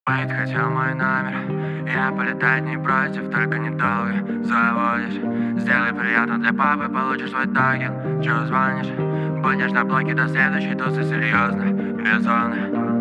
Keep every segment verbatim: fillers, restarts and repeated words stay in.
Бейт хотел мой номер, я полетать не против, только недолго заводишь. Сделай приятно для папы, получишь свой токен. Чё звонишь? Будешь на блоке до следующей тусы, серьезно, без зоны.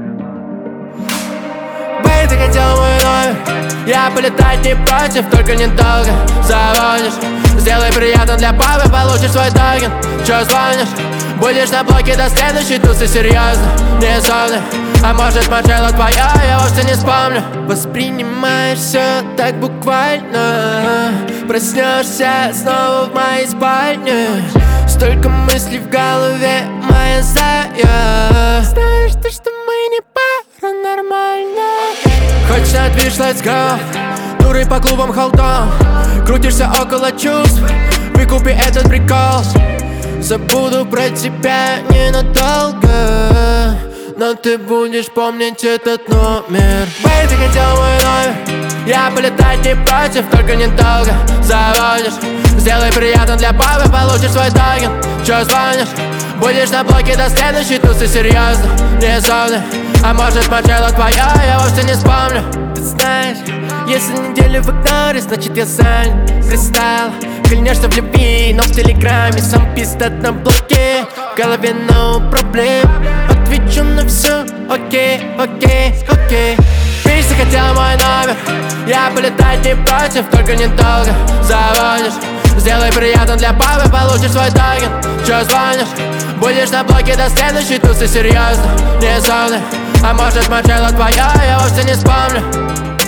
Бейт, ты хотел мой номер, я полетать не против, только недолго заводишь. Сделай приятно для папы, получишь свой токен. Чё звонишь? Будешь на блоке до следующей тусы, серьезно, не зоны. А может, мочало твоя, я вовсе не вспомню. Воспринимаешь все так буквально. Проснешься снова в моей спальне. Столько мыслей в голове, моя зая. Знаешь ты, что мы не пара нормально. Хочешь на движ, let's go. Туры по клубам холдом. Крутишься около чувств. Выкупи этот прикол. Забуду про тебя ненадолго, но ты будешь помнить этот номер. Бэй, ты хотел мой номер, я полетать не против, только недолго заводишь. Сделай приятно для папы, получишь свой токен. Чё звонишь? Будешь на блоке до следующей тусы, серьезно, не зоны. А может, мочало твоя, я вовсе не вспомню. Ты знаешь, если неделю в игноре, значит я занят. Фристайл, клянешься в любви, но в телеграме сам пиздат на блоке. В голове no проблем, отвечу на все, окей, окей, окей. Видишь, ты хотел мой номер, я полетать не против, только недолго заводишь. Сделай приятно для папы, получишь свой токен. Чё звонишь? Будешь на блоке до следующей тусы, серьезно, не зоны. А может, мочало твоя, я вовсе не вспомню.